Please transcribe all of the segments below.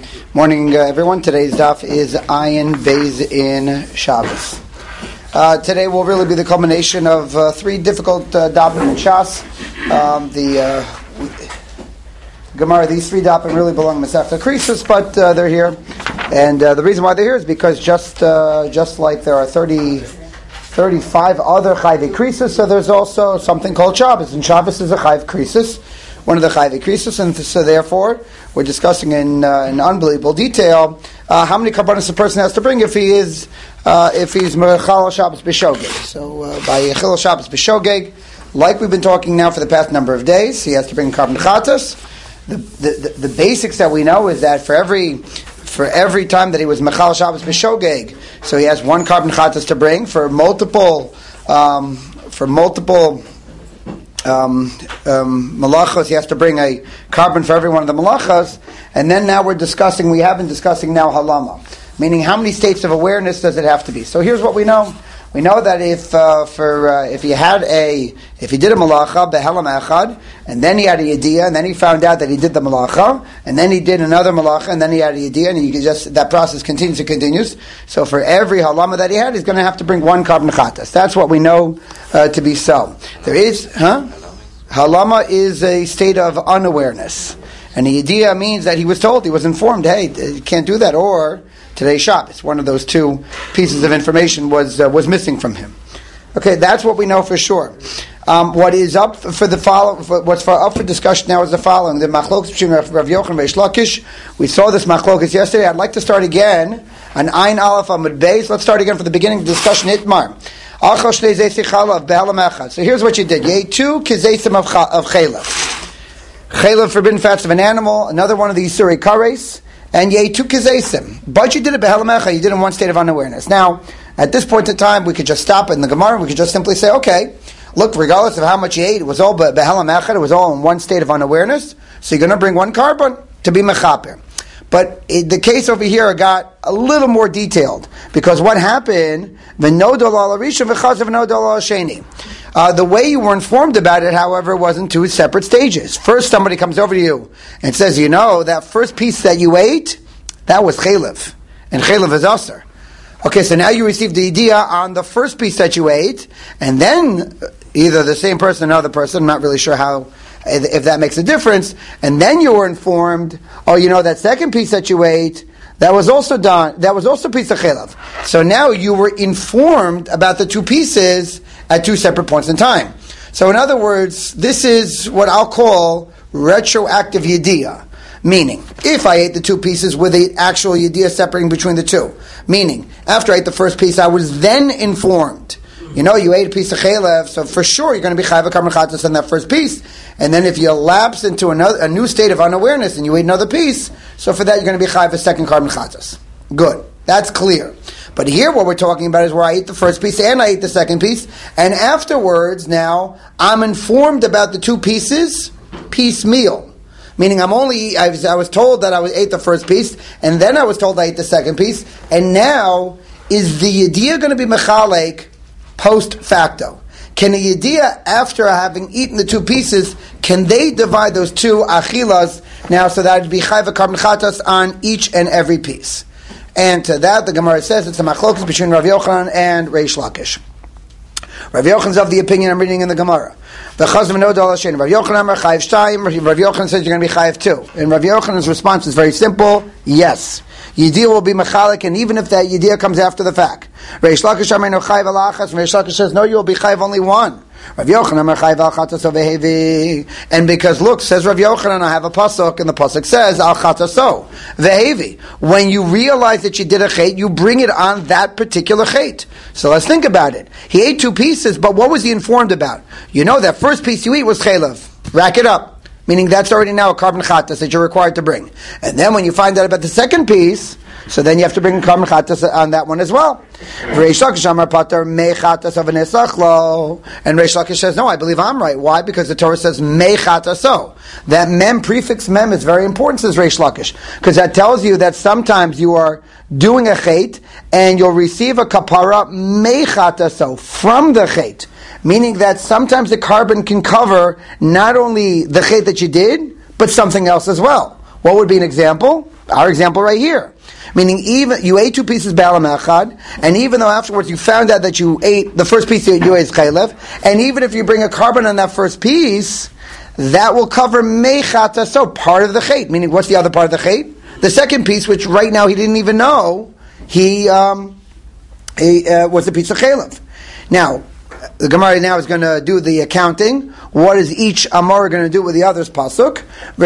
Morning, everyone. Today's daf is Ayin Beis in Shabbos. Today will really be the culmination of three difficult dafim in Shas. The Gemara, these three dafim really belong to Masechta Krisus, but they're here. And the reason why they're here is because just like there are 35 other Chayvei Krisus, so there's also something called Shabbos. And Shabbos is a Chayv Krisus, one of the Chayvei Krisus, and so therefore we're discussing in unbelievable detail how many karbanos a person has to bring if he's Mechal Shabbos B'Shogeg. So by Mechal Shabbos B'Shogeg, like we've been talking now for the past number of days, he has to bring karban chatas. The basics that we know is that for every time that he was Mechal Shabbos B'Shogeg, so he has one karban chatas to bring for multiple malachos. He has to bring a carbon for every one of the malachos, and then now we have been discussing now halama, meaning how many states of awareness does it have to be. So here's what we know. We know that if he did a malacha behelam echad, and then he had a yediyah, and then he found out that he did the malacha, and then he did another malacha, and then he had a yediyah, and that process continues. So for every halama that he had, he's going to have to bring one karban chatas. That's what we know to be so. Halama is a state of unawareness, and the yediyah means that he was told, he was informed, hey, you can't do that, or today's Shabbos. One of those two pieces of information was missing from him. Okay, that's what we know for sure. What is up for up for discussion now is the following: the machlokas between Rav Yochanan and Reish Lakish. We saw this machlokas yesterday. I'd like to start again on Ayin Aleph Amud Beis. Let's start again for the beginning of the discussion. Itmar. So here's what you did. You ate two kezeisim of chaylev. Chaylev, forbidden fats of an animal. Another one of the Yisurei Kares. And you ate two kezeisim. But you did it behelam echad. You did it in one state of unawareness. Now, at this point in time, we could just stop in the Gemara. We could just simply say, okay, look, regardless of how much you ate, it was all behelam echad. It was all in one state of unawareness. So you're going to bring one carbon to be mechaper. But the case over here got a little more detailed, because what happened, the way you were informed about it, however, was in two separate stages. First, somebody comes over to you and says, that first piece that you ate, that was chaylev, and chaylev is aser. Okay, so now you received the idea on the first piece that you ate, and then either the same person or another person, I'm not really sure if that makes a difference, and then you were informed, that second piece that you ate, that was also a piece of chaylev. So now you were informed about the two pieces at two separate points in time. So in other words, this is what I'll call retroactive yediyah. Meaning, if I ate the two pieces with the actual yediyah separating between the two, meaning, after I ate the first piece, I was then informed, you ate a piece of chaylev, so for sure you're going to be chayv karban chatas on that first piece. And then if you lapse into a new state of unawareness and you ate another piece, so for that you're going to be chayv a second karban chatas. Good. That's clear. But here what we're talking about is where I ate the first piece and I ate the second piece, and afterwards now I'm informed about the two pieces piecemeal. Meaning I was told that I ate the first piece, and then I was told I ate the second piece, and now is the yediyah going to be mechalek post facto? Can a yediyah, after having eaten the two pieces, can they divide those two achilas now so that it would be chayv karban chatas on each and every piece? And to that, the Gemara says it's a machlokas between Rav Yochanan and Reish Lakish. Rav Yochanan's of the opinion I'm reading in the Gemara. Rav Yochanan says you're going to be chayiv too. And Rav Yochanan's response is very simple: yes, yediyah will be mechalik, and even if that yediyah comes after the fact. Reish Lakish no chayiv alachas. Reish Lakish says no, you will be chayiv only one. Rav Yochanan chayiv al chatas vehevi. And because look, says Rav Yochanan, I have a pasuk, and the pasuk says al chataso vehevi. When you realize that you did a chait, you bring it on that particular chait. So let's think about it. He ate two pieces, but what was he informed about? That first piece you eat was chaylev. Rack it up. Meaning that's already now a karban chatas that you're required to bring. And then when you find out about the second piece, so then you have to bring a karban chatas on that one as well. Reish Lakish amar pater mei chatas of nesachlo. And Reish Lakish says, no, I believe I'm right. Why? Because the Torah says mei chataso. That mem, prefix mem, is very important, says Reish Lakish. Because that tells you that sometimes you are doing a chait, and you'll receive a kapara mei chataso, from the chait. Meaning that sometimes the carbon can cover not only the chet that you did, but something else as well. What would be an example? our example right here. Meaning, even you ate 2 pieces b'alam echad, and even though afterwards you found out that you ate the first piece that you ate is chaylev, and even if you bring a carbon on that first piece, that will cover mechata, so part of the chait. Meaning, what's the other part of the chait? The second piece, which right now he didn't even know, he was a piece of chaylev. Now, the Gemara now is going to do the accounting. What is each Amor going to do with the other's pasuk?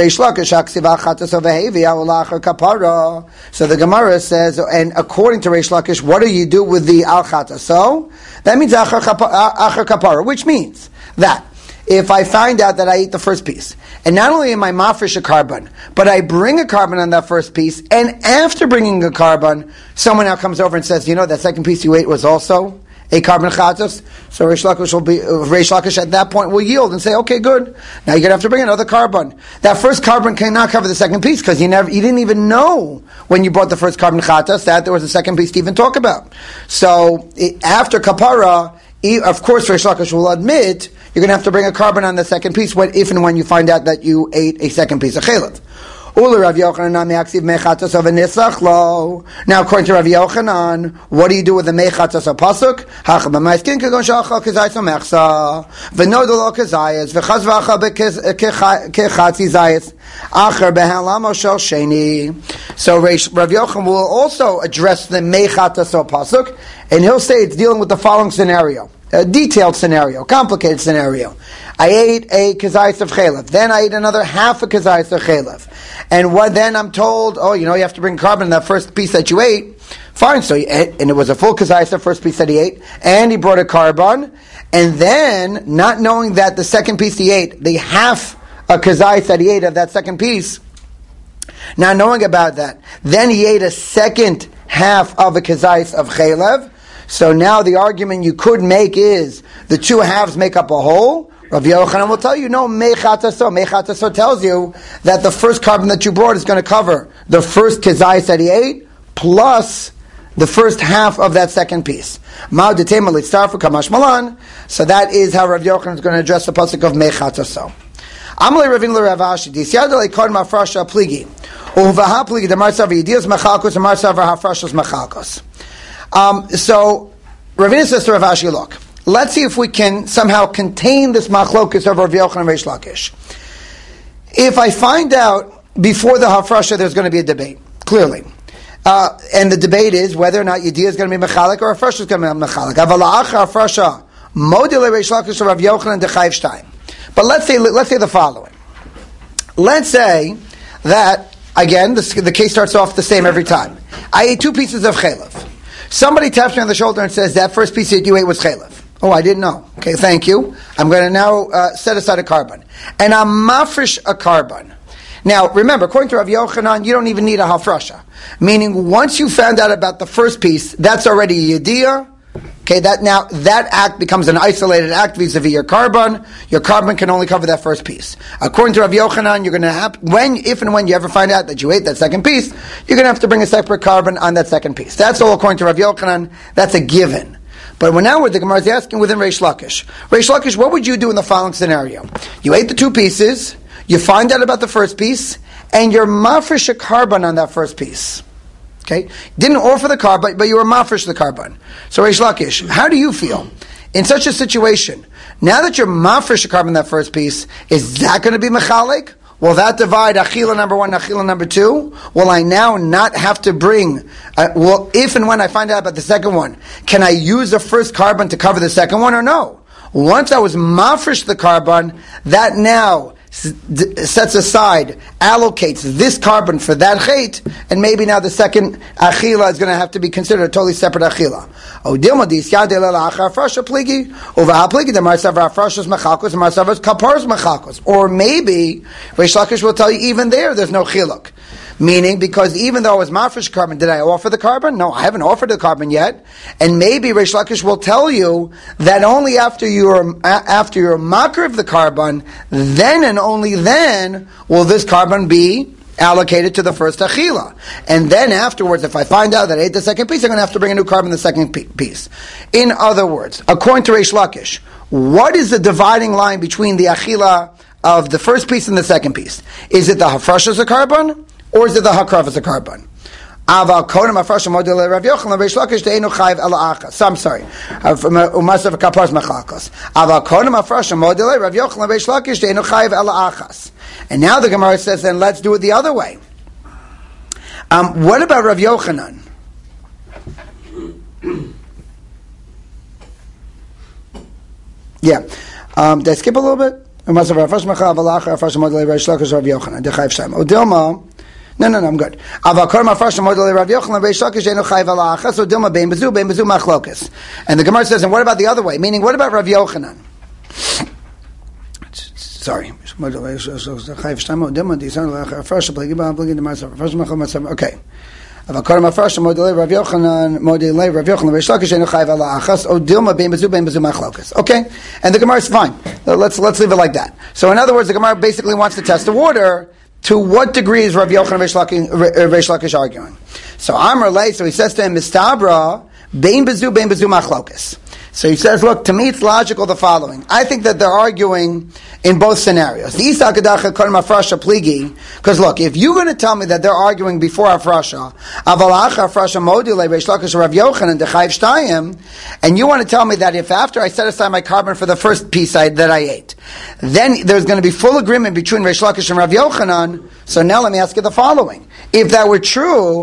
So the Gemara says, and according to Reish Lakish, what do you do with the al chataso? That means achar kapara, which means that if I find out that I ate the first piece, and not only am I mafresh a carbon, but I bring a carbon on that first piece, and after bringing a carbon, someone now comes over and says, that second piece you ate was also a carbon chatos. So Reish Lakish at that point will yield and say, okay, good. Now you're going to have to bring another carbon. That first carbon cannot cover the second piece because you didn't even know when you brought the first carbon chatos that there was a second piece to even talk about. So after kapara, of course Reish Lakish will admit you're going to have to bring a carbon on the second piece if and when you find out that you ate a second piece of chaylev. Now, according to Rav Yochanan, what do you do with the mechatas of pasuk? So Rav Yochanan will also address the mechatas of pasuk, and he'll say it's dealing with the following scenario. A detailed scenario, complicated scenario. I ate a kazayis of chaylev. Then I ate another half a kazayis of chaylev. And then I'm told, you have to bring carbon in that first piece that you ate. Fine, so and it was a full kazayis, the first piece that he ate, and he brought a carbon. And then, not knowing that the second piece he ate, the half a kazayis that he ate of that second piece, not knowing about that, then he ate a second half of a kazayis of chaylev. So now the argument you could make is the two halves make up a whole. Rav Yochanan will tell you, no, mechataso. Mechataso tells you that the first carbon that you brought is going to cover the first kazayis that he ate plus the first half of that second piece. So that is how Rav Yochanan is going to address the pasuk of mechataso. Amalei Ravin LeRavashi Disyad leikod mafrasha pligi uvaha pligi demar savar yedias machalkos demar savar hafrashos machalkos. So Ravina says to Rav Ashi, look, let's see if we can somehow contain this machlokus of Rav Yochanan and Reish Lakish. If I find out before the hafrasha there's going to be a debate, clearly. And the debate is whether or not Yediyah is going to be mechalik or hafrasha is going to be mechalik. Avala'ach hafrasha model Reish Lakish or Rav Yochanan dechayiv shtayim. But let's say the following. Let's say that, again, the case starts off the same every time. I ate 2 pieces of chaylev. Somebody taps me on the shoulder and says, that first piece that you ate was chaylev. Oh, I didn't know. Okay, thank you. I'm going to now set aside a carbon. And I'm mafresh a carbon. Now, remember, according to Rav Yochanan, you don't even need a hafrasha. Meaning, once you found out about the first piece, that's already a yediyah. Okay, that act becomes an isolated act vis-a-vis your carbon. Your carbon can only cover that first piece. According to Rav Yochanan, you're going to have, if and when you ever find out that you ate that second piece, you're going to have to bring a separate carbon on that second piece. That's all according to Rav Yochanan. That's a given. But now the Gemara is asking within Reish Lakish. Reish Lakish, what would you do in the following scenario? You ate the 2 pieces, you find out about the first piece, and you're mafresh a carbon on that first piece. Okay, didn't offer the carbon, but you were mafresh the carbon. So Reish Lakish, how do you feel in such a situation? Now that you're mafresh the carbon that first piece, is that going to be mechalik? Will that divide achila number 1 and achila number 2? Will I now not have to bring? If and when I find out about the second one, can I use the first carbon to cover the second one or no? Once I was mafresh the carbon, that now sets aside, allocates this carbon for that chait, and maybe now the second achila is going to have to be considered a totally separate achila. Or maybe Reish Lakish will tell you even there's no chiluk. Meaning, because even though I was mafresh carbon, did I offer the carbon? No, I haven't offered the carbon yet. And maybe Reish Lakish will tell you that only after you're makar of the carbon, then and only then will this carbon be allocated to the first achila. And then afterwards, if I find out that I ate the second piece, I'm going to have to bring a new carbon in the second piece. In other words, according to Reish Lakish, what is the dividing line between the achila of the first piece and the second piece? Is it the hafrashas of carbon? or is it the hakrav as a carbon? Aval kodem afrasha model Rav Yochanan Reish Lakish de'enu chayiv ela achas. So I'm sorry. Umasav kaparas machlakos. Aval kodem afrasha model Rav Yochanan Reish Lakish de'enu chayiv ela achas. And now the Gemara says, then let's do it the other way. What about Rav Yochanan? Yeah. Did I skip a little bit? Umasav afrasha machav ela achas afrasha model Reish Lakish Rav Yochanan dechayiv shayim. Odilma. No, I'm good. And the Gemara says, and what about the other way? Meaning, what about Rav Yochanan? Sorry. Okay. Okay, and the Gemara is fine. Let's leave it like that. So in other words, the Gemara basically wants to test the water. To what degree is Rav Yochanan Reish Lakish arguing? So Amar Lei, so he says to him, Mistabra, bein bezu machlokas. So he says, look, to me it's logical the following. I think that they're arguing in both scenarios. Because look, if you're going to tell me that they're arguing before Afrasha, and you want to tell me that if after I set aside my carbon for the first piece that I ate, then there's going to be full agreement between Reish Lakish and Rav Yochanan, so now let me ask you the following. If that were true,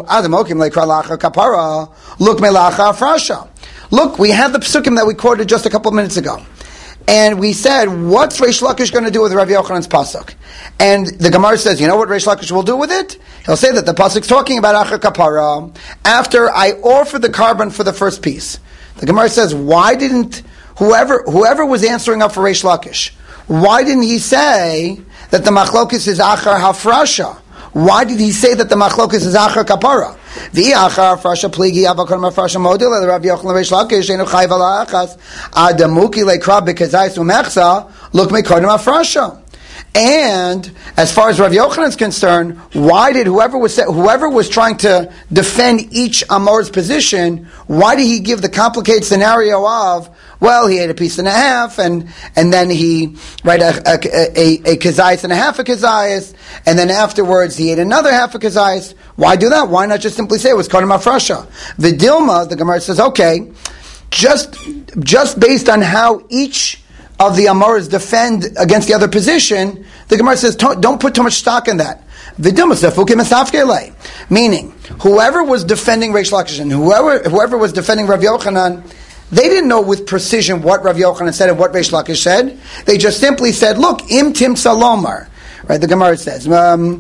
look, we have the psukim that we quoted just a couple of minutes ago. And we said, what's Reish Lakish going to do with Rav Yochanan's pasuk? And the Gemara says, you know what Reish Lakish will do with it? He'll say that the pasuk's talking about Acher Kapara after I offer the carbon for the first piece. The Gemara says, why didn't whoever was answering up for Reish Lakish, why didn't he say that the machlokis is Acher Hafrasha? Why did he say that the machlokis is Acher Kapara? The Achar Frasha Pligi Avakon Frasha Model Rav Yochanan Reish Lakish Enu Chayv Ala Achas Adamuki Lekrab Bekazais Umechsa Look Mekodim Afrasha. And as far as Rav Yochanan is concerned, why did whoever was trying to defend each Amor's position, why did he give the complicated scenario of, well, he ate a piece and a half, and then he a kazayas and a half a kazayas, and then afterwards he ate another half a kazayas. Why do that? Why not just simply say it was Kodem Afrasha? Vidilma, the Gemara says, okay, just based on how each of the Amoras defend against the other position, the Gemara says, don't put too much stock in that. Meaning, whoever was defending Reish Lakish and whoever was defending Rav Yochanan, they didn't know with precision what Rav Yochanan said and what Reish Lakish said. They just simply said, look, im tim salomar. Right, the Gemara says, the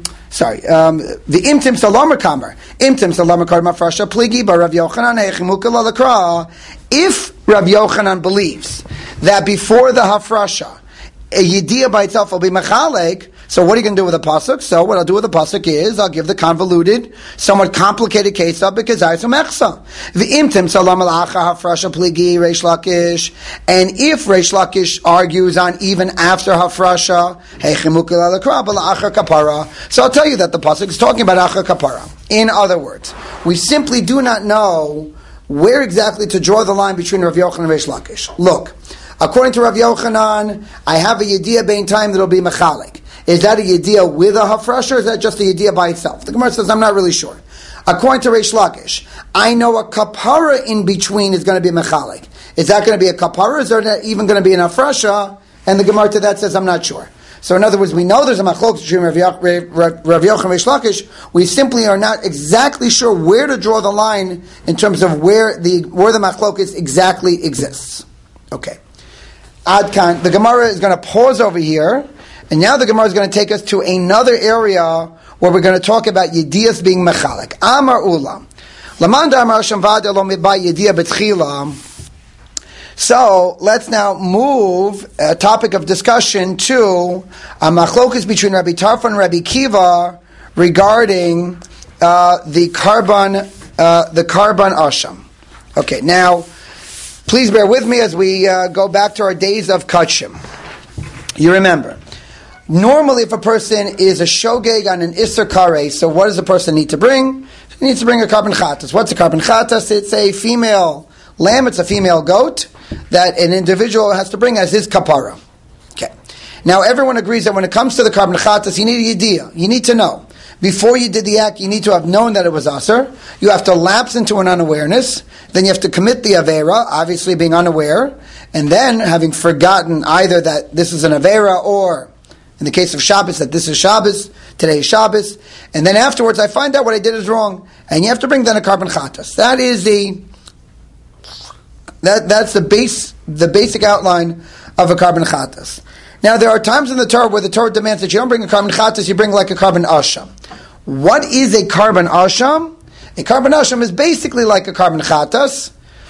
im tim salomar kamer. Im tim salomar karma frasha pligi ba Rav Yochanan eichimuka lalakra. If Rav Yochanan believes that before the hafrasha, a yediyah by itself will be mechalek, so what are you going to do with the pasuk? So what I'll do with the pasuk is I'll give the convoluted, somewhat complicated case of because I so mechsa. V'imtim salam alacha hafrasha pligi Reish Lakish, and if Reish Lakish argues on even after hafrasha, heichimukil alakra b'la'achar kapara. So I'll tell you that the pasuk is talking about achar kapara. In other words, we simply do not know where exactly to draw the line between Rav Yochanan and Reish Lakish. Look, according to Rav Yochanan, I have a yediyah bein time that will be mechalik. Is that a yediyah with a hafrasha, or is that just a yediyah by itself? The Gemara says, I'm not really sure. According to Reish Lakish, I know a kapara in between is going to be mechalik. Is that going to be a kapara, or is there even going to be an hafrasha? And the Gemara to that says, I'm not sure. So in other words, we know there's a machlok between Rav Yochanan and Reish Lakish. We simply are not exactly sure where to draw the line in terms of where the machlokes exactly exists. Okay. Adkan, the Gemara is going to pause over here, and now the Gemara is going to take us to another area where we're going to talk about yediyas being mechalik. Amar ulam. Lamanda amar shamvada lo mitba yediyah betchila. So let's now move a topic of discussion to a machlokus between Rabbi Tarfon and Rabbi Kiva regarding the carbon asham. Okay, now please bear with me as we go back to our days of kachim. You remember, normally if a person is a shogeg on an isser kare, so what does the person need to bring? He needs to bring a carbon chatas. What's a carbon chatas? It's a female lamb, it's a female goat that an individual has to bring as his kapara. Okay. Now everyone agrees that when it comes to the carbon chatas, you need a yediyah. You need to know. Before you did the act, you need to have known that it was Aser. You have to lapse into an unawareness. Then you have to commit the Avera, obviously being unaware. And then, having forgotten either that this is an Avera or, in the case of Shabbos, that this is Shabbos, today is Shabbos. And then afterwards, I find out what I did is wrong. And you have to bring then a carbon chatas. That is that's the basic outline of a carbon chatas. Now, there are times in the Torah where the Torah demands that you don't bring a carbon chatas, you bring like a carbon asham. What is a carbon asham? A carbon asham is basically like a carbon chatas,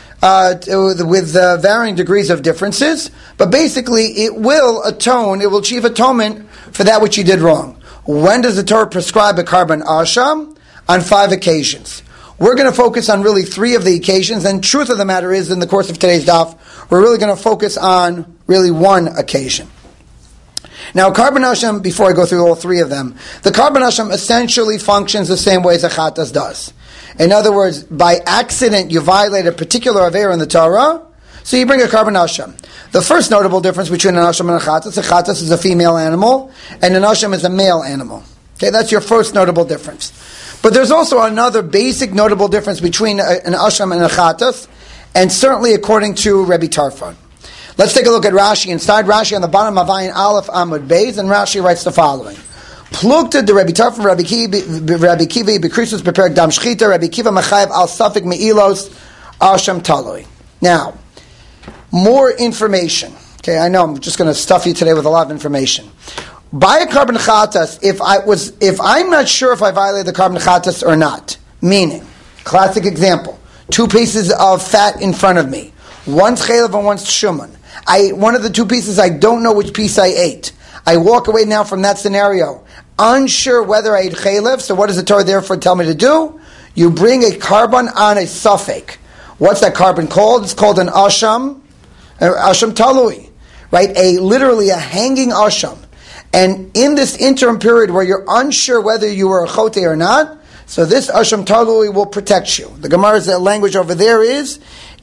with varying degrees of differences, but basically it will achieve atonement for that which you did wrong. When does the Torah prescribe a carbon asham? On 5 occasions. We're going to focus on really 3 of the occasions, and truth of the matter is, in the course of today's daf, we're really going to focus on really 1 occasion. Now, carbon asham, before I go through all 3 of them, the carbon asham essentially functions the same way as a chatas does. In other words, by accident you violate a particular avera in the Torah, so you bring a carbon asham. The first notable difference between an asham and a chatas is a female animal, and an asham is a male animal. Okay, that's your first notable difference. But there's also another basic notable difference between an asham and a chatas, and certainly according to Rabbi Tarfon. Let's take a look at Rashi. Inside Rashi, on the bottom of Ayin Aleph Amud Beis, and Rashi writes the following: Plukta de Rabbi Tarfon, Rabbi Kiva, Bekrisus prepared Dam Shchita, Rabbi Kiva Machayev al Safik Meilos Asham Taloi. Now, more information. Okay, I know I'm just going to stuff you today with a lot of information. By a carbon chatas, if I'm not sure if I violated the carbon chatas or not, meaning, classic example, 2 pieces of fat in front of me, one's chaylev and one's shuman. One of the 2 pieces, I don't know which piece I ate. I walk away now from that scenario, unsure whether I ate chaylev. So what does the Torah therefore tell me to do? You bring a carbon on a suffik. What's that carbon called? It's called an asham talui, right? Literally a hanging asham. And in this interim period where you're unsure whether you were a chote or not, so this asham talui will protect you. The Gemara's language over there is,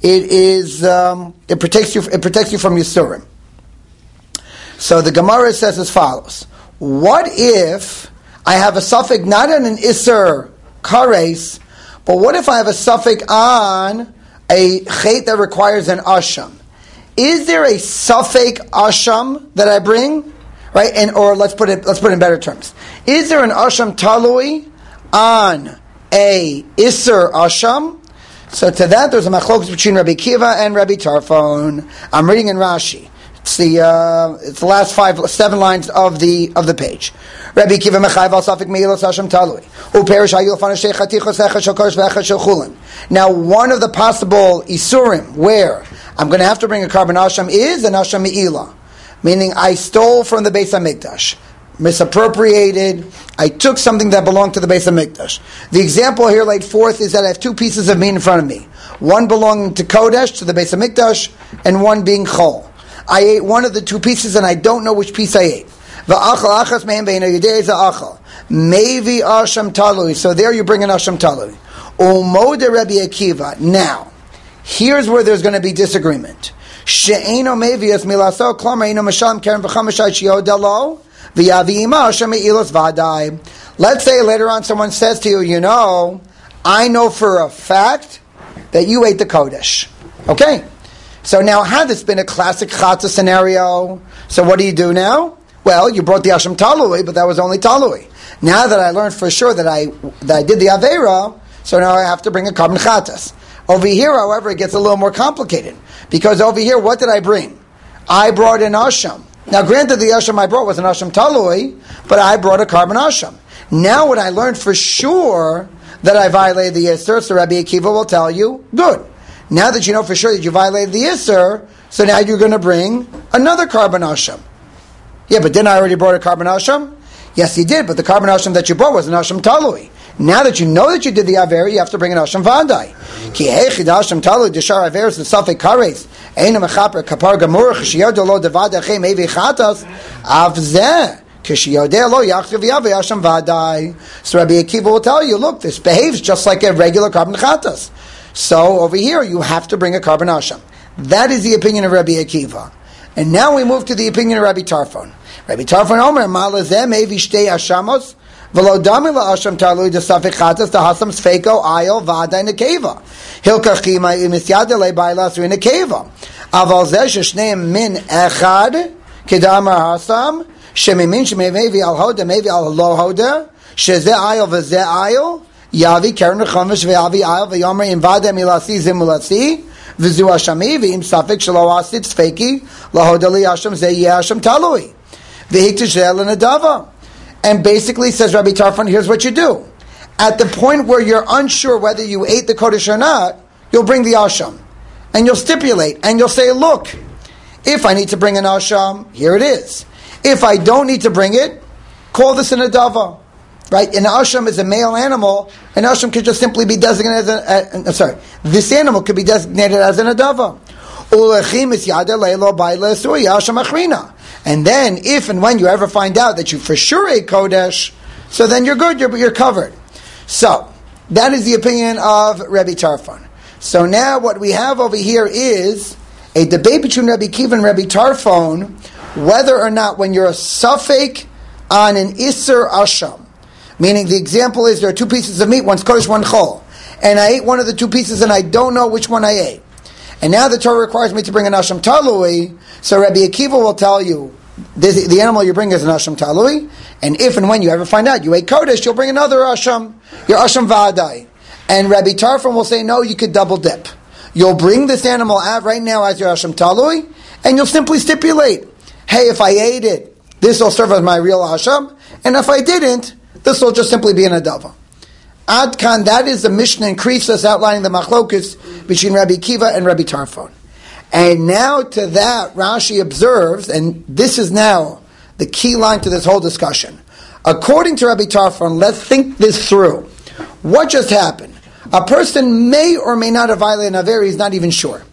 it protects you from Yisurim. So the Gemara says as follows: what if I have a suffix not on an Isser kares, but what if I have a suffix on a chet that requires an asham? Is there a suffix asham that I bring? Right? Or let's put it in better terms. Is there an asham talui on a Isser asham? So to that, there's a machlokes between Rabbi Kiva and Rabbi Tarfon. I'm reading in Rashi. It's the last 7 lines of the page. Rabbi Kiva mechayev al safik meilos hasham talui uperish hayul fanashay chatichos echad shel kodesh ve'echad shel chulin. Now, one of the possible isurim where I'm going to have to bring a carbon asham is an asham me'ilah, meaning I stole from the Beis HaMikdash, misappropriated. I took something that belonged to the Beis HaMikdash. The example here laid forth is that I have 2 pieces of meat in front of me, one belonging to Kodesh, to the Beis HaMikdash, and one being Chol. I ate one of the 2 pieces and I don't know which piece I ate. Maybe asham talui. So there you bring an asham talui. Umode Rabbi Akiva. Now, here's where there's going to be disagreement. She'eno mevias milaso klama eno masham keren v'chamashai shiodalo v'yaviima asham meilos vadai. Let's say later on someone says to you, I know for a fact that you ate the Kodesh. Okay? So now, had this been a classic chatzah scenario, so what do you do now? Well, you brought the asham talui, but that was only talui. Now that I learned for sure that I did the avera, so now I have to bring a carbon chatas. Over here, however, it gets a little more complicated, because over here, what did I bring? I brought an asham. Now, granted, the asham I brought was an asham talui, but I brought a carbon asham. Now, when I learned for sure that I violated the Yisr, so Rabbi Akiva will tell you, good. Now that you know for sure that you violated the Yisr, so now you're going to bring another carbon asham. Yeah, but didn't I already brought a carbon asham? Yes, you did, but the carbon asham that you brought was an asham talui. Now that you know that you did the avera, you have to bring an asham vadai. Ki hechid asham talui deshar averes the safek kares eina mechaper kapar gamur chishiyod lo devada chem evi chatas avzeh kishiyod lo yachtiv yave asham vadai. So Rabbi Akiva will tell you, look, this behaves just like a regular carbon chatas. So over here, you have to bring a carbon asham. That is the opinion of Rabbi Akiva. And now we move to the opinion of Rabbi Tarfon. Rabbi Tarfon Omer, Malazeh mevi shtei ashamos, V'lo dami la'asham talui desafik chatas tahasam sfeiko ayil v'adai nekeva. Hilka chima imisyada le'bayla asui nekeva. Aval zeh sheshneim min echad kedamar hasam shemimin shemevi al hoda mevi al lo hoda sheze ayil v'zeh ayil yavi keren nechomish v'yavi ayil v'yomer im v'adai milasi zimulasi v'zu hashami v'im safik shelo asit sfeiki lahoda li hasham zeh yeh hasham talui v'hiktishe l'nadava. And basically says Rabbi Tarfon, here's what you do. At the point where you're unsure whether you ate the kodesh or not, you'll bring the asham. And you'll stipulate, and you'll say, look, if I need to bring an asham, here it is. If I don't need to bring it, call this an adava. Right? An asham is a male animal. An asham could just simply be designated as this animal could be designated as an adava. And then, if and when you ever find out that you for sure ate kodesh, so then you're good, you're covered. So, that is the opinion of Rabbi Tarfon. So now what we have over here is a debate between Rabbi Kiva and Rabbi Tarfon, whether or not when you're a suffix on an Isser Asham, meaning the example is there are two pieces of meat, one's kodesh, one chol, and I ate one of the two pieces and I don't know which one I ate. And now the Torah requires me to bring an Asham Talui, so Rabbi Akiva will tell you, the animal you bring is an Asham Talui, and if and when you ever find out you ate Kodesh, you'll bring another Asham, your Asham Va'adai. And Rabbi Tarfon will say, no, you could double dip. You'll bring this animal out right now as your Asham Talui, and you'll simply stipulate, hey, if I ate it, this will serve as my real Asham, and if I didn't, this will just simply be an Adava. Ad Kan, that is the Mishnah in Krisos outlining the machlokus between Rabbi Kiva and Rabbi Tarfon. And now to that, Rashi observes, and this is now the key line to this whole discussion. According to Rabbi Tarfon, let's think this through. What just happened? A person may or may not have violated an Avera, he's not even sure.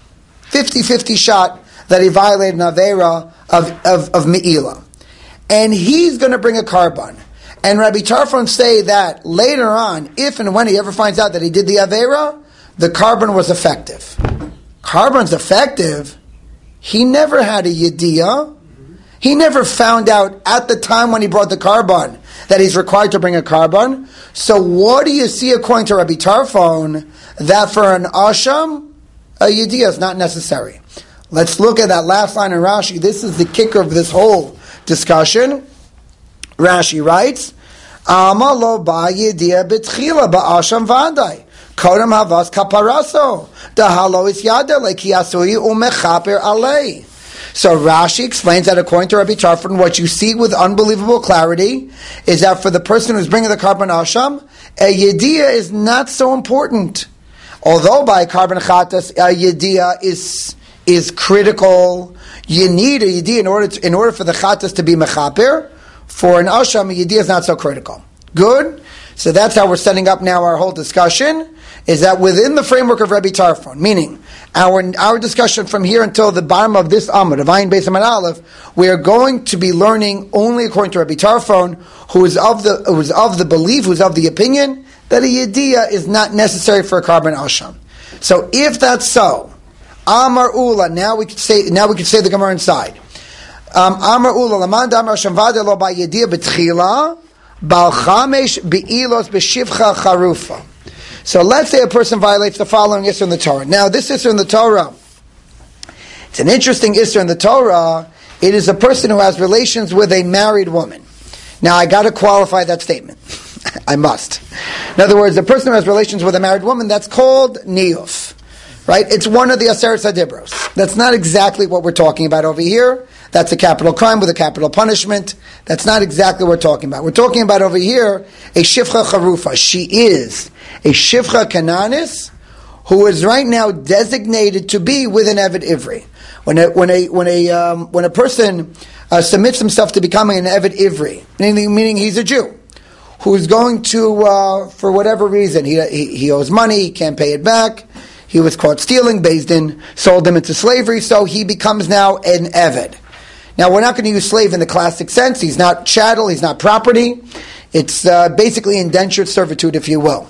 50-50 shot that he violated an Avera of Me'ila. And he's going to bring a carbon. And Rabbi Tarfon say that later on, if and when he ever finds out that he did the Avera, the carbon was effective. Carbon's effective? He never had a Yediyah. He never found out at the time when he brought the carbon that he's required to bring a carbon. So what do you see according to Rabbi Tarfon that for an Asham, a Yediyah is not necessary? Let's look at that last line in Rashi. This is the kicker of this whole discussion. Rashi writes, Ama lo ba Yediyah betchila ba'asham v'adai. Kodam havas kaparaso. Dahalo is yadele ki asui umechaper alei. So Rashi explains that according to Rabbi Tarfon, what you see with unbelievable clarity is that for the person who's bringing the carbon asham, a yediyah is not so important. Although by carbon chatas, a yediyah is critical. You need a yediyah in order for the chatas to be mechaper. For an asham, a yediyah is not so critical. Good? So that's how we're setting up now our whole discussion, is that within the framework of Rabbi Tarfon, meaning our discussion from here until the bottom of this Amud, of Ayin Beis Amud Aleph, we are going to be learning only according to Rabbi Tarfon, who is of the belief, who is of the opinion, that a Yediyah is not necessary for a carbon asham. So if that's so, Amar Ula, now we could say the Gemara inside. Amar Ula, Laman Damar Shamvada lo ba Yediyah betchila, Bal Chamesh be'ilos b'shivcha charufa. So let's say a person violates the following Isser in the Torah. Now this Isser in the Torah, it's an interesting Isser in the Torah. It is a person who has relations with a married woman. Now I got to qualify that statement. I must. In other words, the person who has relations with a married woman, that's called niyuf. Right? It's one of the Aseret HaDibros. That's not exactly what we're talking about over here. That's a capital crime with a capital punishment. That's not exactly what we're talking about. We're talking about over here a Shifcha Charufa. She is a Shifcha Kananis who is right now designated to be with an Eved Ivri. When a person submits himself to becoming an Eved Ivri, meaning he's a Jew, who's going to, for whatever reason, he owes money, he can't pay it back, he was caught stealing, Beis Din sold him into slavery, so he becomes now an Eved. Now, we're not going to use slave in the classic sense. He's not chattel, he's not property. It's basically indentured servitude, if you will.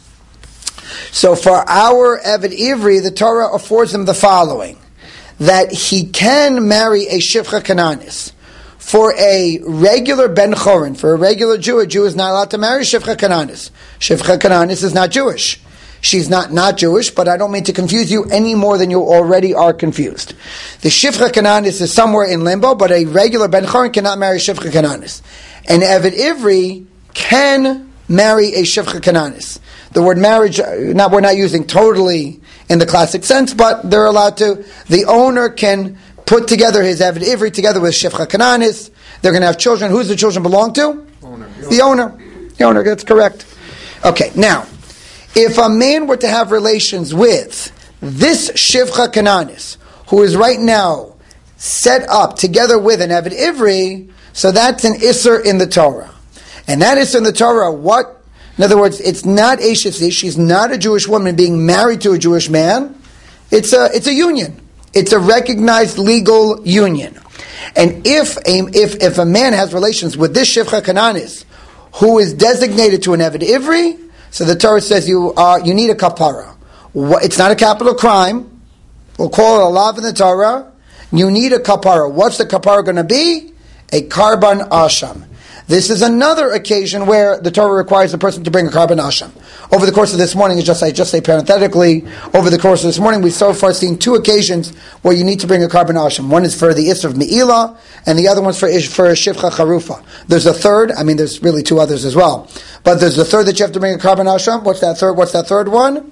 So for our Eved Ivri, the Torah affords him the following, that he can marry a Shifcha Kananis for a regular Ben Chorin, for a regular Jew, a Jew is not allowed to marry Shifcha Kananis. Shifcha Kananis is not Jewish. She's not Jewish, but I don't mean to confuse you any more than you already are confused. The Shifcha Kananis is somewhere in limbo, but a regular Ben Chorin cannot marry Shifcha Kananis. An Eved Ivri can marry a Shifcha Kananis. The word marriage, we're not using totally in the classic sense, but they're allowed to. The owner can put together his Eved Ivri together with Shifcha Kananis. They're going to have children. Who's the children belong to? Owner. The owner. The owner, that's correct. Okay, now, if a man were to have relations with this Shifcha Kananis, who is right now set up together with an Eved Ivri, so that's an Isser in the Torah. And that Isser in the Torah, what? In other words, it's not Eshes Ish, she's not a Jewish woman being married to a Jewish man. It's a union. It's a recognized legal union. And if a man has relations with this Shifcha Kananis, who is designated to an Eved Ivri, so the Torah says you need a kapara. It's not a capital crime. We'll call it a lav in the Torah. You need a kapara. What's the kapara going to be? A karban asham. This is another occasion where the Torah requires the person to bring a karban asham. Over the course of this morning, I just say parenthetically, over the course of this morning, we've so far seen two occasions where you need to bring a karban asham. One is for the Isra of Me'ilah, and the other one's for Shifcha Charufa. There's a third, there's really two others as well. But there's the third that you have to bring a karban asham. What's that third one?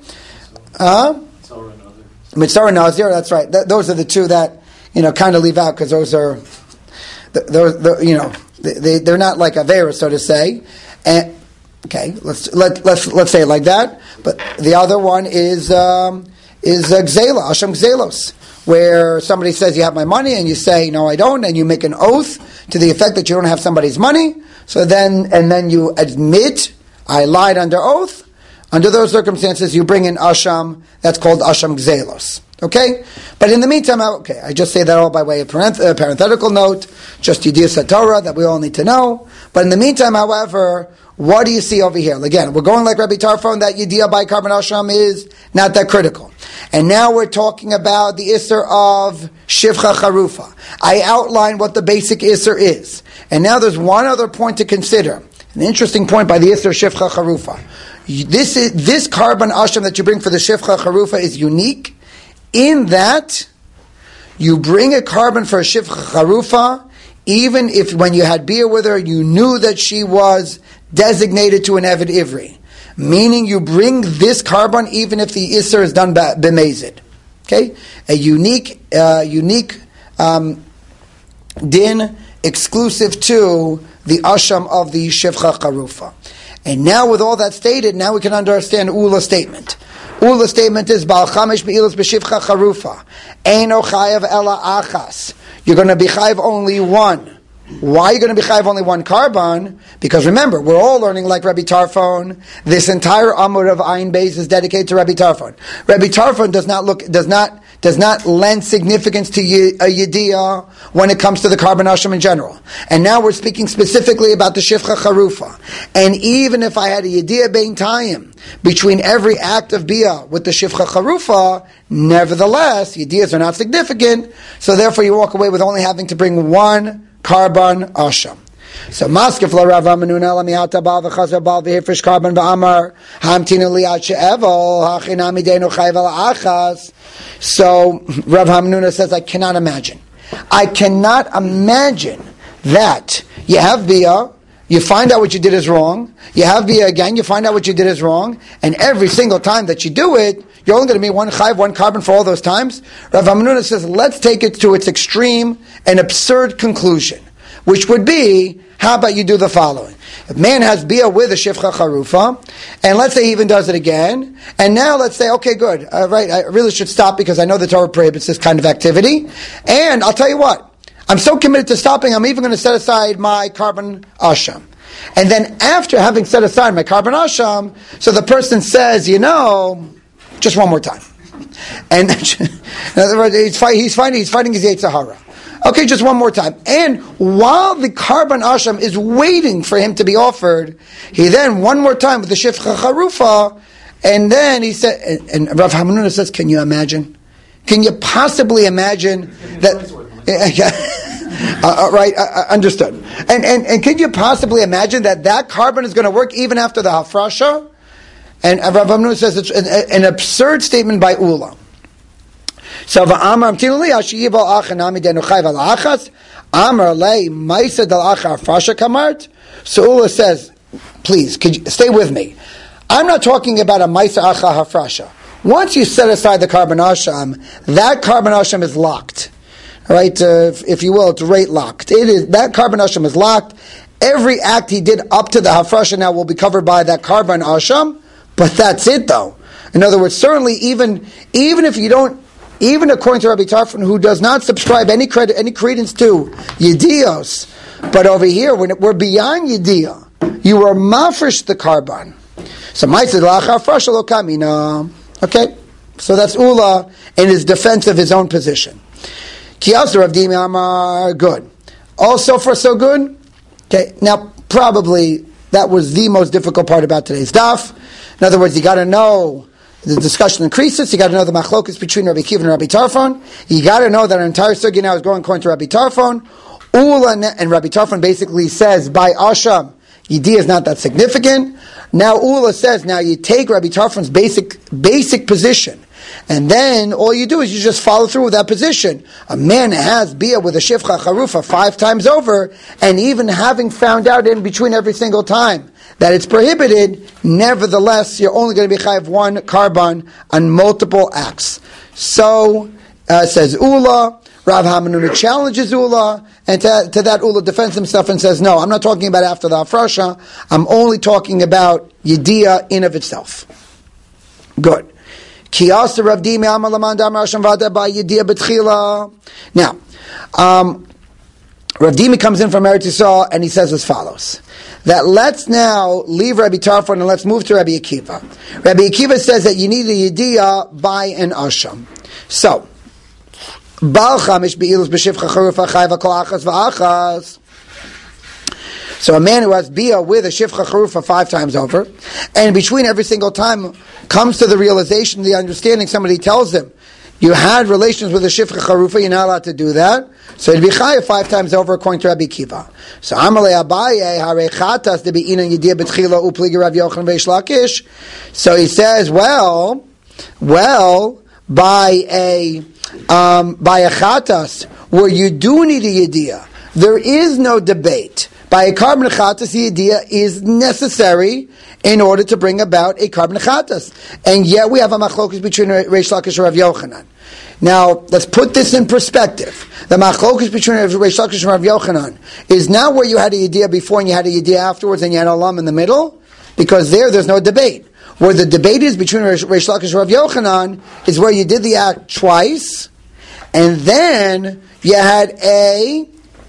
Mitzvah and Nazir, that's right. Those are the two that, kind of leave out, because those are, they're not like Avera, so to say. And okay, let's say it like that. But the other one is Gzela, Asham Gzelos, where somebody says you have my money, and you say no, I don't, and you make an oath to the effect that you don't have somebody's money. So then you admit I lied under oath. Under those circumstances, you bring in Asham. That's called Asham Gzelos. Okay? But in the meantime, I just say that all by way of parenthetical note, just Yediyas Torah that we all need to know. But in the meantime, however, what do you see over here? Again, we're going like Rabbi Tarfon, that Yediyah by Karban Asham is not that critical. And now we're talking about the Isser of Shifcha Charufa. I outlined what the basic Isser is. And now there's one other point to consider. An interesting point by the Isser Shifcha Charufa. This Karban Asham that you bring for the Shifcha Charufa is unique in that you bring a karban for a Shifcha Charufa, even if when you had beer with her, you knew that she was designated to an Eved Ivri. Meaning you bring this karban even if the Isser is done b'mezid. Okay? A unique din exclusive to the Asham of the Shifcha Charufa. And now with all that stated, now we can understand Ula's statement. Ula's statement is Bal Chamesh Be'ilas B'Shifcha Charufa Eino Chayav Ela Achas. You're going to be chayav only one. Why are you going to be chayav only one karban? Because remember, we're all learning like Rabbi Tarfon. This entire Amud of Ayin Beis is dedicated to Rabbi Tarfon. Rabbi Tarfon does not lend significance to a Yediyah when it comes to the Karban Asham in general. And now we're speaking specifically about the Shifcha Charufa. And even if I had a Yediyah Bein Tayim between every act of Biyah with the Shifcha Charufa, nevertheless, Yediyahs are not significant, so therefore you walk away with only having to bring one Karban Asham. So Maskef la Rav Amenuna la miata bal v'chazar bal v'hifresh karban v'amar hamtinu liat she'evel hachinami deinu chayv al achas. So Rav Amenuna says, I cannot imagine that you have biyah, you find out what you did is wrong, you have biyah again, you find out what you did is wrong, and every single time that you do it, you're only going to be one chayv, one karban for all those times. Rav Amenuna says, let's take it to its extreme and absurd conclusion, which would be, how about you do the following? If man has biyah with a Shifcha Charufa, and let's say he even does it again, and now let's say, okay, good, right, I really should stop because I know the Torah prohibits this kind of activity, and I'll tell you what, I'm so committed to stopping, I'm even going to set aside my Karban Asham. And then after having set aside my Karban Asham, so the person says, just one more time. And in other words, he's fighting his Yetzer Hara. Okay, just one more time. And while the Karban Asham is waiting for him to be offered, he then, one more time with the Shifcha Charufa, and then he said, and Rav Hamanuna says, can you imagine? Can you possibly imagine that? Right, understood. And could you possibly imagine that carbon is going to work even after the hafrasha? And Rav Hamnuna says it's an absurd statement by Ula. So Amar So Ula says, please, could you stay with me? I'm not talking about a Maisa Acha Hafrasha. Once you set aside the carbon asham, that carbon asham is locked. Right, if you will, it's rate locked. That carbon asham is locked. Every act he did up to the hafrasha now will be covered by that carbon asham, but that's it though. In other words, certainly even if you don't, even according to Rabbi Tarfon, who does not subscribe any credence to Yedios, but over here we're beyond Yediyah. You are mafresh the carbon. So okay, so that's Ula in his defense of his own position. Kiyas Rav Dimi Amar, good. Also for so good? Okay, now probably that was the most difficult part about today's daf. In other words, you got to know, the discussion increases, you got to know the machlokus between Rabbi Akiva and Rabbi Tarfon. You got to know that our entire sugya now is going according to Rabbi Tarfon. Ula and Rabbi Tarfon basically says, by Asham, Yediyah is not that significant. Now Ula says, now you take Rabbi Tarfon's basic position, and then all you do is you just follow through with that position. A man has bia with a shifcha charufa 5 times over, and even having found out in between every single time that it's prohibited, nevertheless, you're only going to be chayav 1 carbon on multiple acts. So, says Ula, Rav Hamnuna challenges Ula, and to that Ula defends himself and says, no, I'm not talking about after the hafrasha, I'm only talking about Yediyah in of itself. Good. Now, Rav Dimi comes in from Eretz Yisrael and he says as follows, that let's now leave Rabbi Tarfon and let's move to Rabbi Akiva. Rabbi Akiva says that you need a Yediyah by an Asham. So, so a man who has bia with a shifcha charufa 5 times over, and between every single time comes to the realization, the understanding, somebody tells him, you had relations with a shifcha charufa, you're not allowed to do that. So it'd be chayav 5 times over according to Rabbi Akiva. So Amalei Abaye hare chatas de be'inan yediyah betchila upligi Rav Yochanan veish Lakish. So he says, well, by a chatas where you do need a yediyah, there is no debate. By a carbon chatas, the yediyah is necessary in order to bring about a carbon chatas. And yet we have a machlokus between Reish Lakish and Rav Yochanan. Now, let's put this in perspective. The machlokus between Reish Lakish and Rav Yochanan is not where you had a yediyah before and you had a yediyah afterwards and you had a lam in the middle, because there's no debate. Where the debate is between Reish Lakish and Rav Yochanan is where you did the act twice, and then you had a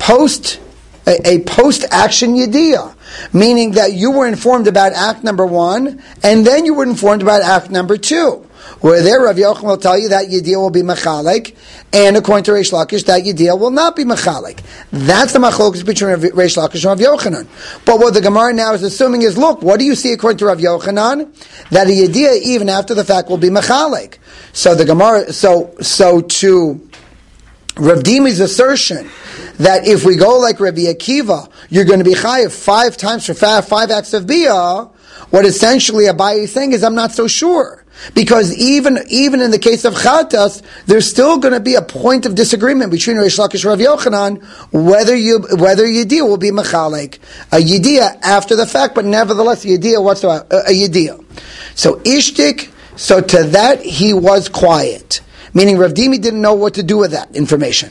post-action yediyah, meaning that you were informed about act number 1, and then you were informed about act number 2. Where there, Rav Yochanan will tell you that yediyah will be mechalek, and according to Reish Lakish, that yediyah will not be mechalek. That's the machlokus between Reish Lakish and Rav Yochanan. But what the Gemara now is assuming is, look, what do you see according to Rav Yochanan? That a yediyah, even after the fact, will be mechalek. So the Gemara, so to Rav Dimi's assertion that if we go like Rabbi Akiva, you're going to be chayav 5 times for 5 acts of bia, what essentially Abaye is saying is, I'm not so sure. Because even in the case of chatas, there's still going to be a point of disagreement between Reish Lakish and Rav Yochanan whether yediyah will be mechalek, a yediyah after the fact, but nevertheless a yediyah whatsoever, a yediyah. So ishtik, so to that he was quiet. Meaning Rav Dimi didn't know what to do with that information.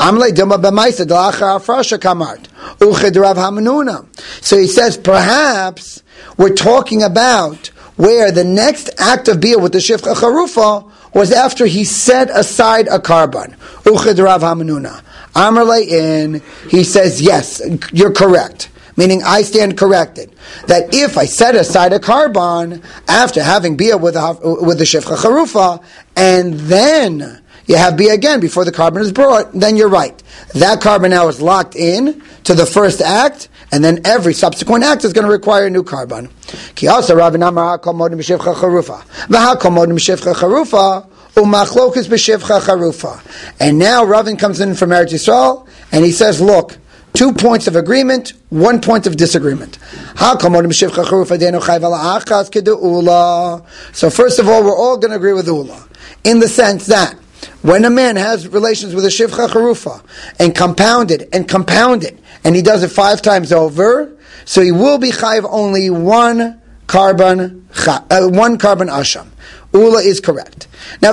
So he says, perhaps we're talking about where the next act of bia with the shifcha charufa was after he set aside a carbon. Uchid Rav Hamanuna. Amrle he says, yes, you're correct. Meaning I stand corrected. That if I set aside a carbon after having bia with the shifcha charufa, and then you have bia again before the carbon is brought, then you're right. That carbon now is locked in to the first act, and then every subsequent act is going to require a new carbon. Ki also Rabbi Namar hakol modim b'shivcha charufa, v'hakol modim b'shivcha charufa, umachlokus b'shivcha charufa. And now Ravin comes in from Eretz Yisrael, And he says, look, 2 points of agreement, 1 point of disagreement. So first of all, we're all going to agree with Ula, in the sense that when a man has relations with a shivcha charufa and compounded, and he does it 5 times over, so he will be chayiv only one carbon asham. Ula is correct. Now,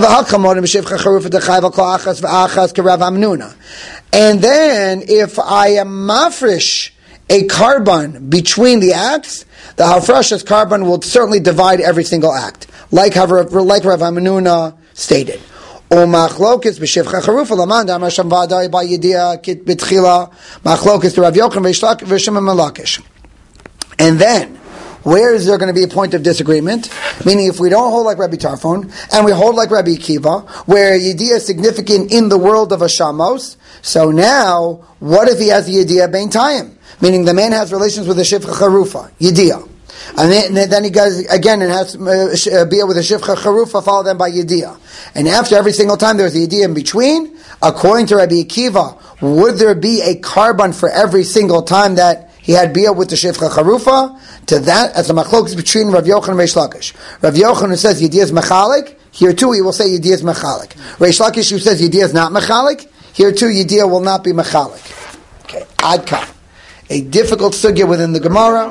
and then if I am mafresh a carbon between the acts, the hafrashas carbon will certainly divide every single act, like Rav Hamnuna stated. Machlokes b'shivcha charufa laman damar sham v'adai b'yediyah kit b'tchila machlokes to Rav Yochanan v'Shimon Malakish. And then, where is there going to be a point of disagreement? Meaning, if we don't hold like Rabbi Tarfon, and we hold like Rabbi Akiva, where Yediyah is significant in the world of Ashamos, so now, what if he has the Yediyah Bein Tayim? Meaning, the man has relations with the Shivcha Charufa, Yediyah. And then he goes again and has Bia with a Shivcha Charufa, followed then by Yediyah. And after every single time there's a Yediyah in between, according to Rabbi Akiva, would there be a carbon for every single time that he had Bia with the Shivcha Charufa? To that, as a machlokes between Rav Yochanan and Reish Lakish. Rav Yochanan who says Yediyah is mechalik, here too he will say Yediyah is mechalik. Reish Lakish who says Yediyah is not mechalik, here too Yediyah will not be mechalik. Okay, adka. A difficult sugya within the Gemara.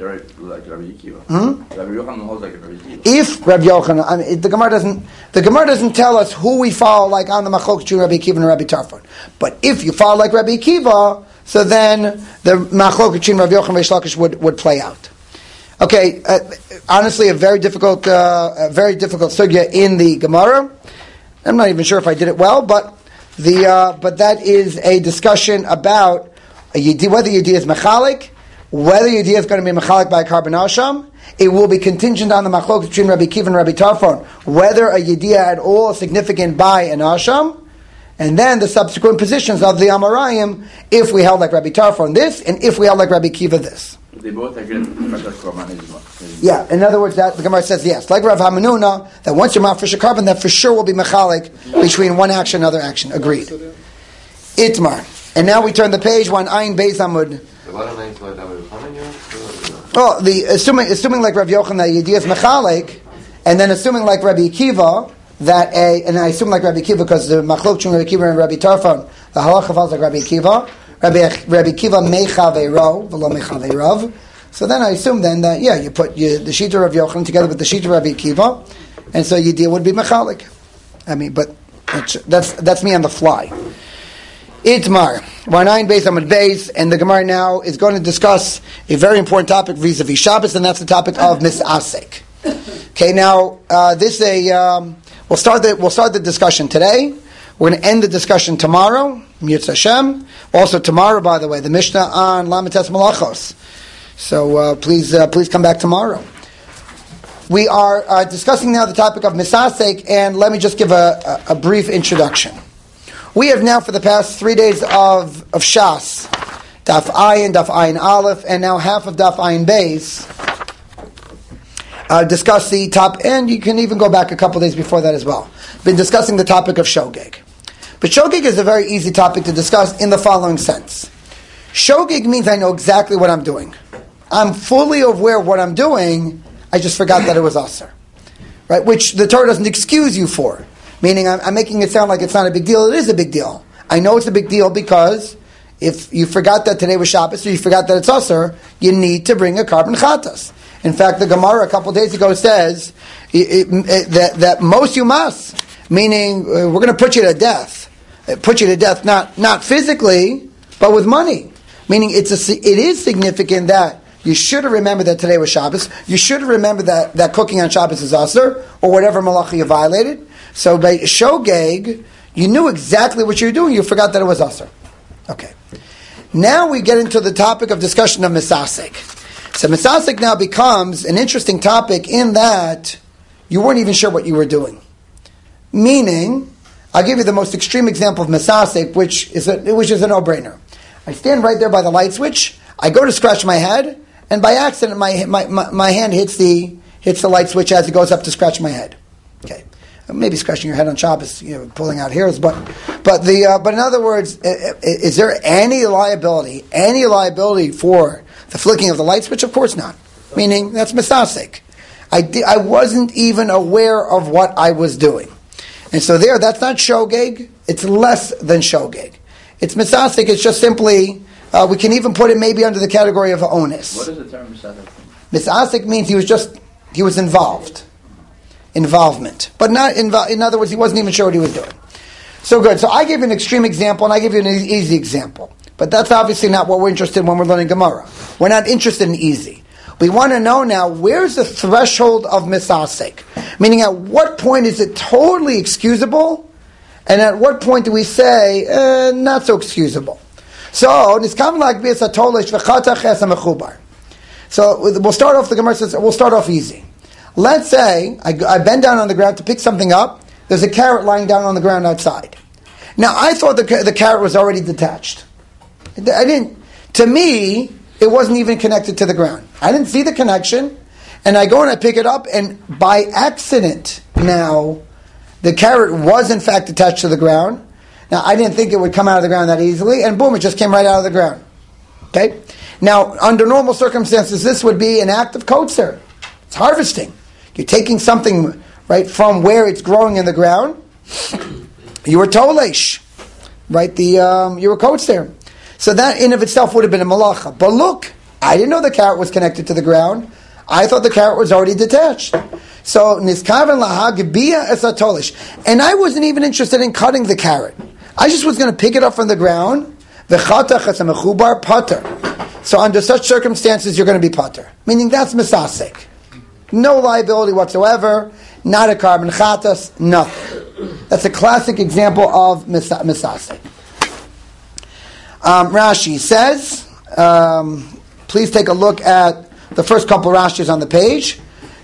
If Rabbi Yochanan, I mean, the Gemara doesn't tell us who we follow like on the machlokes between Rabbi Akiva and Rabbi Tarfon. But if you follow like Rabbi Akiva, so then the machlokes between Rabbi Yochanan and Reish Lakish would play out. Okay, honestly, a very difficult sugya in the Gemara. I'm not even sure if I did it well, but that is a discussion about whether Yediyah is mechalik, whether Yediyah is going to be mechalik by a carbon asham. It will be contingent on the machlokes between Rabbi Akiva and Rabbi Tarfon, whether a Yediyah at all is significant by an asham, and then the subsequent positions of the Amarayim, if we held like Rabbi Tarfon this, and if we held like Rabbi Akiva this. They both agree that yeah, in other words, that the Gemara says yes, like Rav Hamnuna, that once you're mafresh a carbon, that for sure will be mechalik between one action and another action. Agreed. Itmar. And now we turn the page, one Ayin Beis Amud. Oh, assuming like Rav Yochanan that Yediyah is mechalik, and then assuming like Rabbi Akiva and I assume like Rabbi Akiva because the machlok between Rabbi Akiva and Rabbi Tarfon, the halacha falls like Rabbi Akiva. Rabbi Akiva mechaveiro v'lo mechaveirav. So then I assume then that you put the shita of Yochanan together with the shita of Rabbi Akiva, and so Yediyah would be mechalik. I mean, but that's me on the fly. Itmar, Warnayin Beis Amud Beis, and the Gemara now is going to discuss a very important topic vis-a-vis Shabbos, and that's the topic of misasek. Okay, now we'll start the discussion today. We're going to end the discussion tomorrow, Mirz Hashem. Also tomorrow, by the way, the Mishnah on Lamites Malachos. So please come back tomorrow. We are discussing now the topic of misasek, and let me just give a brief introduction. We have now, for the past 3 days of Shas, Daf Ayin Aleph, and now half of Daf Ayin Beis, discuss the top, and you can even go back a couple days before that as well. Been discussing the topic of shogeg. But shogeg is a very easy topic to discuss in the following sense. Shogeg means I know exactly what I'm doing. I'm fully aware of what I'm doing, I just forgot that it was Asr. Right? Which the Torah doesn't excuse you for. Meaning, I'm making it sound like it's not a big deal. It is a big deal. I know it's a big deal because if you forgot that today was Shabbos or you forgot that it's Asr, you need to bring a carbon chatas. In fact, the Gemara a couple days ago says that most you must, meaning we're going to put you to death. Put you to death not physically, but with money. Meaning it is significant that you should have remembered that today was Shabbos. You should have remembered that cooking on Shabbos is Asr, or whatever malacha you violated. So by shogeg, you knew exactly what you were doing, you forgot that it was Asr. Okay. Now we get into the topic of discussion of misasek. So misasek now becomes an interesting topic in that you weren't even sure what you were doing. Meaning, I'll give you the most extreme example of misasek, which is a no-brainer. I stand right there by the light switch, I go to scratch my head, and by accident my hand hits the light switch as it goes up to scratch my head. Okay. maybe scratching your head on Shabbos, pulling out hairs, but in other words, is there any liability for the flicking of the light switch? Of course not. Meaning that's misasek. I wasn't even aware of what I was doing, and so that's not shogeg. It's less than shogeg. It's misasek. It's just simply we can even put it maybe under the category of onus. What is the term misasek? Misasek means he was involved. Involvement. But not in other words, he wasn't even sure what he was doing. So good. So I gave you an extreme example and I gave you an easy example. But that's obviously not what we're interested in when we're learning Gemara. We're not interested in easy. We want to know now, where's the threshold of misasek? Meaning, at what point is it totally excusable? And at what point do we say, not so excusable? So, we'll start off, the Gemara says, we'll start off easy. Let's say I bend down on the ground to pick something up. There's a carrot lying down on the ground outside. Now, I thought the carrot was already detached. To me, it wasn't even connected to the ground. I didn't see the connection, and I go and I pick it up, and by accident, now, the carrot was in fact attached to the ground. Now, I didn't think it would come out of the ground that easily, and boom, it just came right out of the ground. Okay? Now, under normal circumstances, this would be an act of kotzer. It's harvesting. You're taking something right from where it's growing in the ground. You were tolesh, right? You were kotzer. So that in of itself would have been a malacha. But look, I didn't know the carrot was connected to the ground. I thought the carrot was already detached. So niskaven lahagbiya esatolish, and I wasn't even interested in cutting the carrot. I just was going to pick it up from the ground. V'chatach esamechubar pater. So under such circumstances, you're going to be pater, meaning that's misasek. No liability whatsoever. Not a carbon chatas. Nothing. That's a classic example of misasek. Rashi says, please take a look at the first couple Rashis on the page.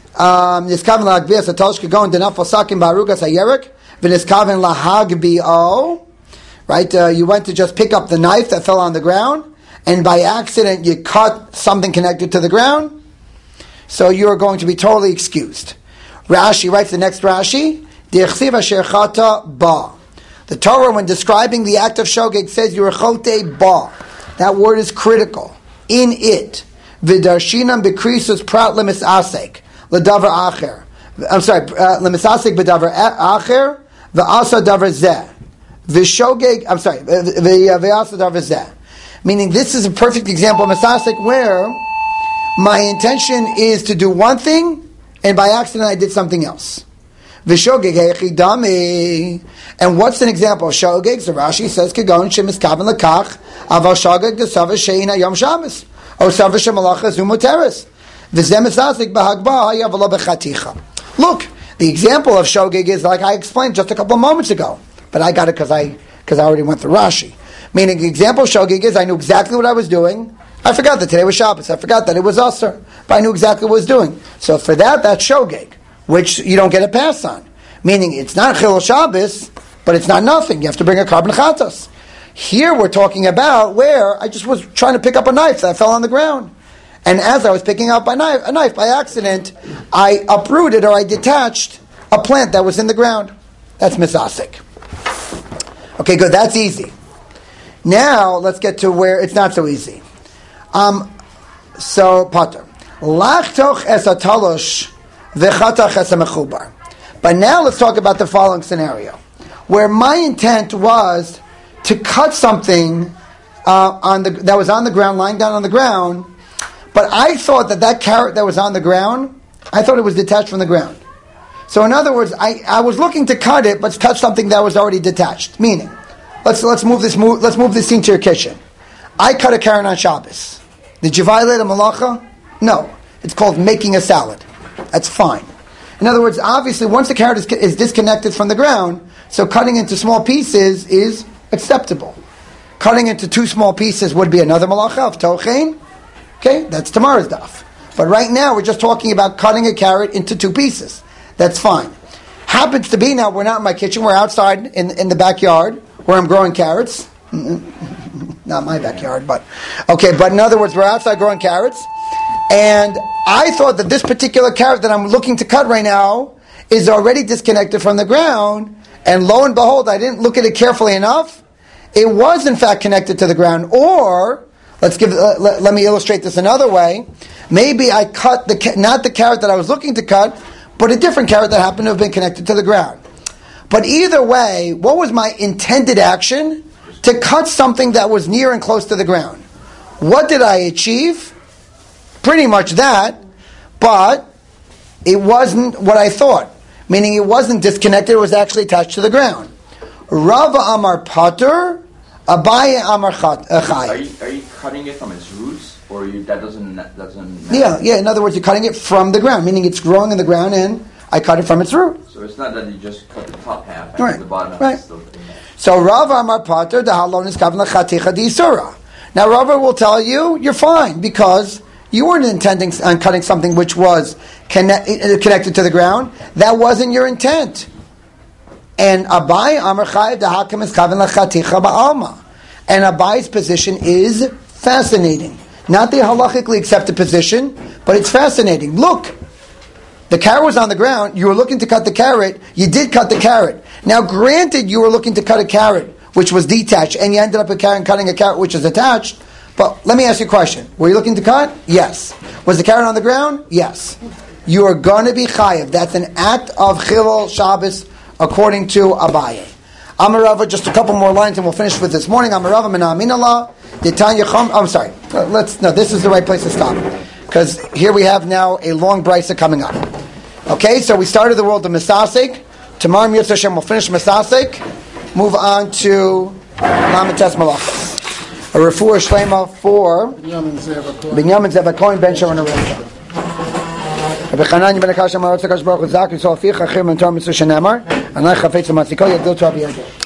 Right, you went to just pick up the knife that fell on the ground, and by accident you cut something connected to the ground, so you are going to be totally excused. Rashi writes the next Rashi, the Torah, when describing the act of shogeg, says Yerechote ba. That word is critical. In it, v'darshinam bekrisus prat lemisasek ledavar acher. I'm sorry, lemisasek bedavar acher v'asa davar zeh v'shogeg. I'm sorry, v'asa davar zeh. Meaning, this is a perfect example of misasek where my intention is to do one thing, and by accident I did something else. V'shogeg hechidami. And what's an example of shogeg? So Rashi says, "Kegon shemiskaven lekach aval shogeg desava sheina yom shabbos or sava shemalacha zumuteres v'zem misasek bahagba hayavalo bechaticha." Look, the example of shogeg is like I explained just a couple of moments ago, but I got it because I already went through Rashi. Meaning, the example of shogeg is I knew exactly what I was doing. I forgot that today was Shabbos. I forgot that it was Asr, but I knew exactly what I was doing. So for that's shogeg, which you don't get a pass on. Meaning, it's not Chilul Shabbos, but it's not nothing. You have to bring a carbon chatas. Here we're talking about where I just was trying to pick up a knife that fell on the ground. And as I was picking up a knife by accident, I uprooted or I detached a plant that was in the ground. That's misasek. Okay, good. That's easy. Now, let's get to where it's not so easy. So, pater. Lachtoch esatalosh v'chatach esamechubar. But now let's talk about the following scenario, where my intent was to cut something that was on the ground, lying down on the ground, but I thought that carrot that was on the ground, I thought it was detached from the ground. So in other words, I was looking to cut it, but cut something that was already detached. Meaning, let's move this scene to your kitchen. I cut a carrot on Shabbos. Did you violate a malacha? No. It's called making a salad. That's fine. In other words, obviously, once the carrot is disconnected from the ground, so cutting into small pieces is acceptable. Cutting into two small pieces would be another malacha of tochein. Okay, that's tomorrow's daf. But right now, we're just talking about cutting a carrot into two pieces. That's fine. Happens to be now, we're not in my kitchen, we're outside in the backyard where I'm growing carrots. Not my backyard, but in other words, we're outside growing carrots. And I thought that this particular carrot that I'm looking to cut right now is already disconnected from the ground, and lo and behold, I didn't look at it carefully enough. It was in fact connected to the ground. Or let me illustrate this another way. Maybe I cut not the carrot that I was looking to cut, but a different carrot that happened to have been connected to the ground. But either way, what was my intended action? To cut something that was near and close to the ground. What did I achieve? Pretty much that, but it wasn't what I thought. Meaning it wasn't disconnected, it was actually attached to the ground. Rava Amar Pater, Abaye Amar Chai. Are you cutting it from its roots, or that doesn't matter? Yeah. In other words, you're cutting it from the ground, meaning it's growing in the ground, and I cut it from its root. So it's not that you just cut the top half and the bottom half is still in there. So Rava Amar Pater, the halon is kavan lechaticha di'isura. Now Rava will tell you, you're fine, because you weren't intending on cutting something which was connected to the ground. That wasn't your intent. And Abai Amar Chai the Hakim is Kavan Lachaticha Ba'alma. And Abai's position is fascinating. Not the halachically accepted position, but it's fascinating. Look, the carrot was on the ground. You were looking to cut the carrot. You did cut the carrot. Now, granted, you were looking to cut a carrot which was detached, and you ended up cutting a carrot which is attached. But let me ask you a question. Were you looking to cut? Yes. Was the carrot on the ground? Yes. You are going to be chayiv. That's an act of chilul Shabbos according to Abaye. Amar Rava, just a couple more lines and we'll finish with this morning. Amar Rava, Mina Aminallah, Ditanya Chom. I'm sorry. This is the right place to stop. Because here we have now a long brisa coming up. Okay, so we started the world of Misasek. Tomorrow, Mirz Hashem, we'll finish Misasek. Move on to Lamites Malachos. A refuah shlema for Binyamin Zeva Cohen Ben Sharon Areza. Rabbi Chananya ben Akash Amar Tzakash Baruch Zak Yisrael Fiach Achim and Torah Mitzvah Shenamar. And I chafetz l'matziko yagdil to Rabbi Yehuda.